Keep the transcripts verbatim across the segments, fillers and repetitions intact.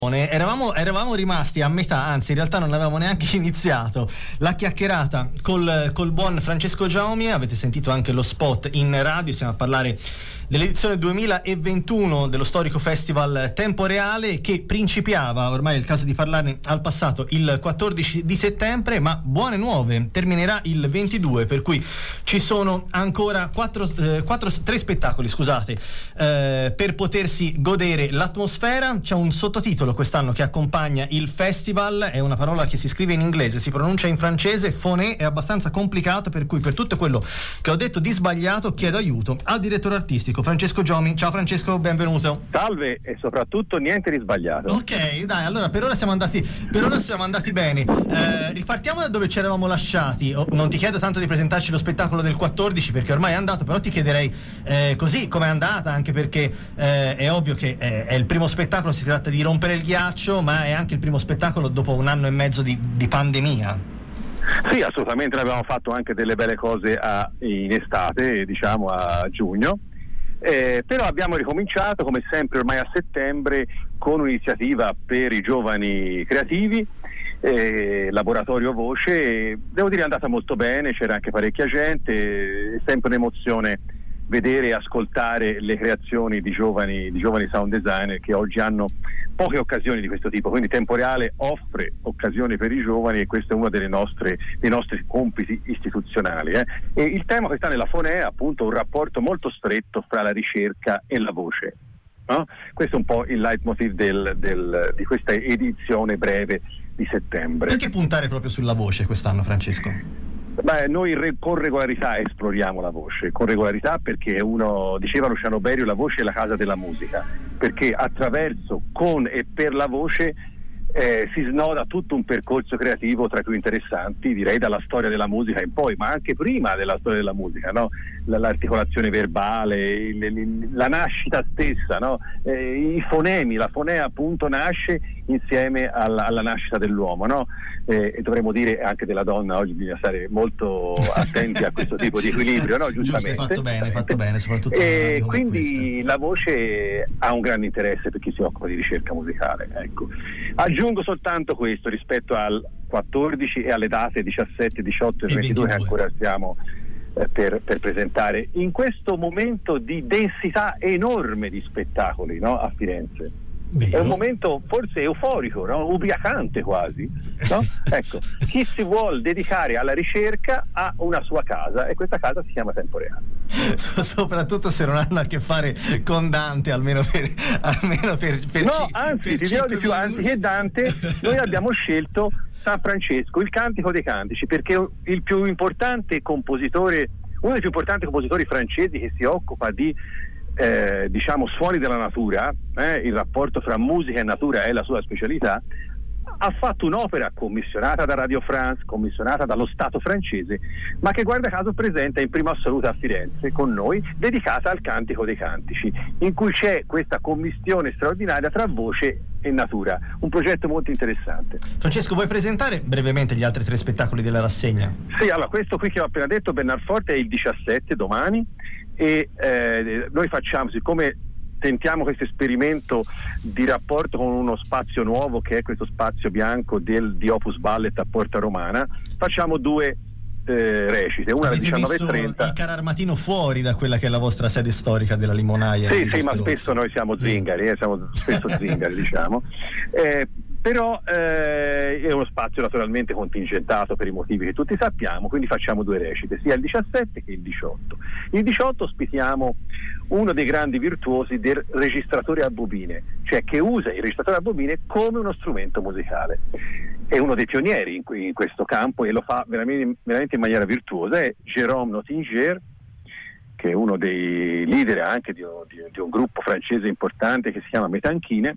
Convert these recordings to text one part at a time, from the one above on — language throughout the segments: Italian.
Eravamo, eravamo rimasti a metà, anzi in realtà non avevamo neanche iniziato la chiacchierata col, col buon Francesco Giaomi. Avete sentito anche lo spot in radio, stiamo a parlare dell'edizione duemilaventuno dello storico festival Tempo Reale, che principiava, ormai è il caso di parlarne al passato, il quattordici di settembre, ma buone nuove, terminerà il ventidue, per cui ci sono ancora quattro, eh, quattro, tre spettacoli, scusate, eh, per potersi godere l'atmosfera. C'è un sottotitolo quest'anno che accompagna il festival, è una parola che si scrive in inglese, si pronuncia in francese, phoné, è abbastanza complicato, per cui per tutto quello che ho detto di sbagliato chiedo aiuto al direttore artistico Francesco Giaomi. Ciao Francesco, benvenuto. Salve, e soprattutto niente di sbagliato. Ok, dai, allora per ora siamo andati per ora siamo andati bene. Eh, ripartiamo da dove ci eravamo lasciati. Oh, non ti chiedo tanto di presentarci lo spettacolo del quattordici perché ormai è andato, però ti chiederei eh, così com'è andata, anche perché eh, è ovvio che è, è il primo spettacolo, si tratta di rompere il ghiaccio, ma è anche il primo spettacolo dopo un anno e mezzo di, di pandemia. Sì, assolutamente, abbiamo fatto anche delle belle cose a, in estate, diciamo a giugno. Eh, però abbiamo ricominciato come sempre ormai a settembre con un'iniziativa per i giovani creativi, eh, laboratorio voce. Devo dire è andata molto bene, c'era anche parecchia gente, è sempre un'emozione vedere e ascoltare le creazioni di giovani, di giovani sound designer che oggi hanno poche occasioni di questo tipo, quindi Tempo Reale offre occasioni per i giovani e questo è uno delle nostre, dei nostri compiti istituzionali. Eh. E il tema che sta nella Phoné è appunto un rapporto molto stretto fra la ricerca e la voce. No? Questo è un po' il leitmotiv del, del, di questa edizione breve di settembre. Perché puntare proprio sulla voce quest'anno, Francesco? Beh, noi re- con regolarità esploriamo la voce, con regolarità perché uno, diceva Luciano Berio, la voce è la casa della musica, perché attraverso, con e per la voce eh, si snoda tutto un percorso creativo tra i più interessanti, direi dalla storia della musica in poi, ma anche prima della storia della musica, no? L- l'articolazione verbale, il, il, la nascita stessa, no? eh, i fonemi, la fonea appunto nasce insieme alla, alla nascita dell'uomo, no? Eh, e dovremmo dire anche della donna, oggi bisogna stare molto attenti a questo tipo di equilibrio, no? Giustamente. Giusto, hai fatto bene, hai fatto bene, soprattutto e quindi la voce ha un grande interesse per chi si occupa di ricerca musicale, ecco. Aggiungo soltanto questo rispetto al quattordici e alle date diciassette, diciotto e, e ventidue che ancora stiamo eh, per, per presentare in questo momento di densità enorme di spettacoli, no? A Firenze. Vero. È un momento forse euforico, no? Ubriacante quasi, no? Ecco, chi si vuol dedicare alla ricerca ha una sua casa e questa casa si chiama Tempo Reale. So, soprattutto se non hanno a che fare con Dante, almeno per almeno per, per no, ci, anzi, per ti dirò di più, anziché Dante noi abbiamo scelto San Francesco, il Cantico dei Cantici, perché il più importante compositore, uno dei più importanti compositori francesi che si occupa di Eh, diciamo suoni della natura, eh, il rapporto fra musica e natura è la sua specialità, ha fatto un'opera commissionata da Radio France, commissionata dallo Stato francese, ma che guarda caso presenta in prima assoluta a Firenze con noi, dedicata al Cantico dei Cantici, in cui c'è questa commistione straordinaria tra voce e natura, un progetto molto interessante. Francesco, vuoi presentare brevemente gli altri tre spettacoli della rassegna? Sì, allora questo qui che ho appena detto, Bernard Forte, è il diciassette, domani, e eh, noi facciamo, siccome tentiamo questo esperimento di rapporto con uno spazio nuovo che è questo spazio bianco del, di Opus Ballet a Porta Romana, facciamo due eh, recite, una alle diciannove e trenta. Il carro armatino fuori da quella che è la vostra sede storica della Limonaia. Sì, sì, ma spesso noi siamo zingari, eh, siamo spesso zingari diciamo. Eh, però eh, è uno spazio naturalmente contingentato per i motivi che tutti sappiamo, quindi facciamo due recite, sia il diciassette che il diciotto. Il diciotto ospitiamo uno dei grandi virtuosi del registratore a bobine, cioè che usa il registratore a bobine come uno strumento musicale. È uno dei pionieri in, in questo campo e lo fa veramente, veramente in maniera virtuosa, è Jérôme Nottinger, che è uno dei leader anche di un, di, di un gruppo francese importante che si chiama Metanchine,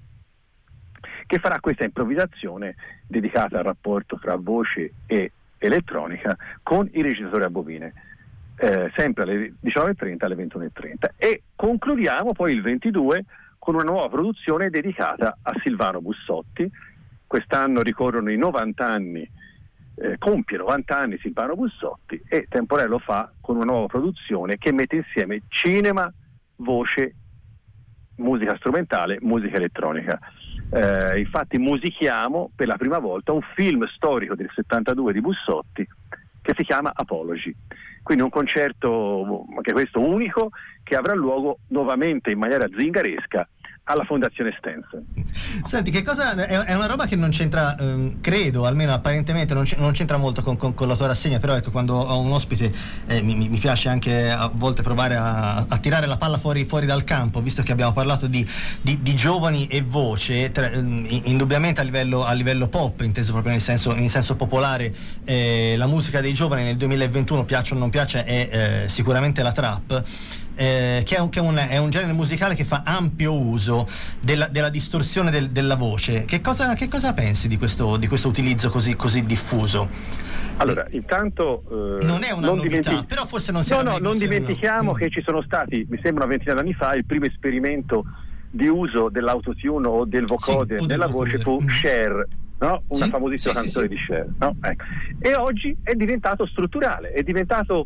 che farà questa improvvisazione dedicata al rapporto tra voce e elettronica con il registratore a bobine, eh, sempre alle diciannove e trenta alle ventuno e trenta, e concludiamo poi il ventidue con una nuova produzione dedicata a Silvano Bussotti. Quest'anno ricorrono i novanta anni, eh, compie novanta anni Silvano Bussotti, e Tempo Reale lo fa con una nuova produzione che mette insieme cinema, voce, musica strumentale, musica elettronica. Eh, infatti musichiamo per la prima volta un film storico del settantadue di Bussotti che si chiama Apology. Quindi un concerto, anche questo unico, che avrà luogo nuovamente in maniera zingaresca alla Fondazione Stenson. Senti, che cosa è una roba che non c'entra, ehm, credo, almeno apparentemente non, c- non c'entra molto con, con, con la tua rassegna, però ecco, quando ho un ospite eh, mi, mi piace anche a volte provare a, a tirare la palla fuori, fuori dal campo, visto che abbiamo parlato di, di, di giovani e voce, tra, indubbiamente a livello, a livello pop, inteso proprio nel senso, in senso popolare, eh, la musica dei giovani nel duemilaventuno, piaccia o non piaccia, è eh, sicuramente la trap. Eh, che, è un, che è, un, è un genere musicale che fa ampio uso della, della distorsione del, della voce. Che cosa, che cosa pensi di questo, di questo utilizzo così, così diffuso? Allora, intanto eh, non è una non novità, dimenti- però forse non si no, era no, mai non visto dimentichiamo una... che ci sono stati, mi sembra una ventina d'anni fa, il primo esperimento di uso dell'autotune o del vocoder sì, nella voce fu mm. Cher, no? Una sì, famosissima sì, canzone sì, di Cher, no? Ecco. E oggi è diventato strutturale, è diventato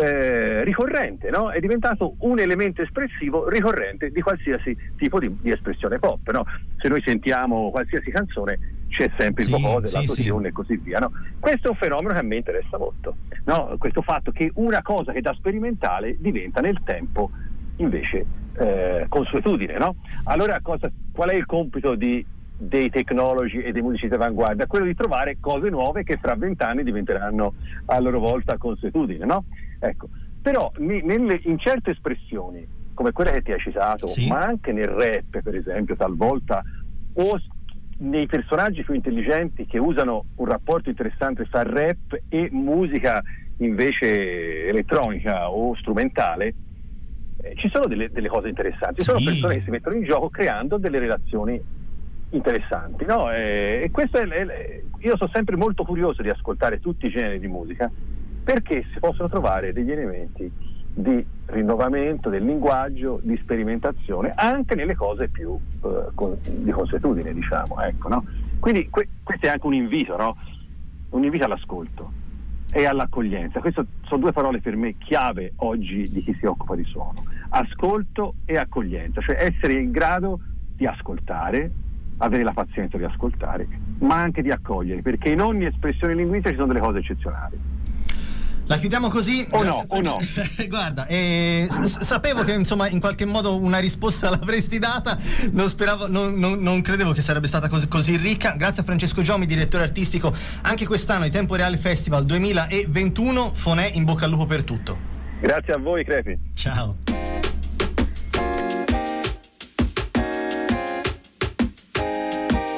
Eh, ricorrente, no? È diventato un elemento espressivo ricorrente di qualsiasi tipo di, di espressione pop, no? Se noi sentiamo qualsiasi canzone c'è sempre il sì, vocoder, sì, l'autotune sì. e così via, no? Questo è un fenomeno che a me interessa molto, no? Questo fatto che una cosa che da sperimentale diventa nel tempo invece eh, consuetudine, no? Allora cosa, qual è il compito di dei tecnologi e dei musici d'avanguardia? Quello di trovare cose nuove che fra vent'anni diventeranno a loro volta consuetudine, no? Ecco, però nelle, in certe espressioni come quella che ti hai citato, sì. ma anche nel rap per esempio talvolta, o nei personaggi più intelligenti che usano un rapporto interessante fra rap e musica invece elettronica o strumentale, eh, ci sono delle, delle cose interessanti, ci sì. sono persone che si mettono in gioco creando delle relazioni interessanti, no? E, e questo è, è, io sono sempre molto curioso di ascoltare tutti i generi di musica, perché si possono trovare degli elementi di rinnovamento del linguaggio, di sperimentazione anche nelle cose più eh, con, di consuetudine, diciamo, ecco, no? Quindi que- questo è anche un invito, no? Un invito all'ascolto e all'accoglienza. Queste sono due parole per me chiave oggi di chi si occupa di suono: ascolto e accoglienza, cioè essere in grado di ascoltare, avere la pazienza di ascoltare, ma anche di accogliere, perché in ogni espressione linguistica ci sono delle cose eccezionali. La chiudiamo così? O no, o no. Guarda, eh, s- sapevo che insomma in qualche modo una risposta l'avresti data, non speravo, non, non, non credevo che sarebbe stata così, così ricca. Grazie a Francesco Giomi, direttore artistico anche quest'anno ai Tempo Reale Festival duemilaventuno. Fonè, in bocca al lupo per tutto. Grazie a voi, Crepi. Ciao.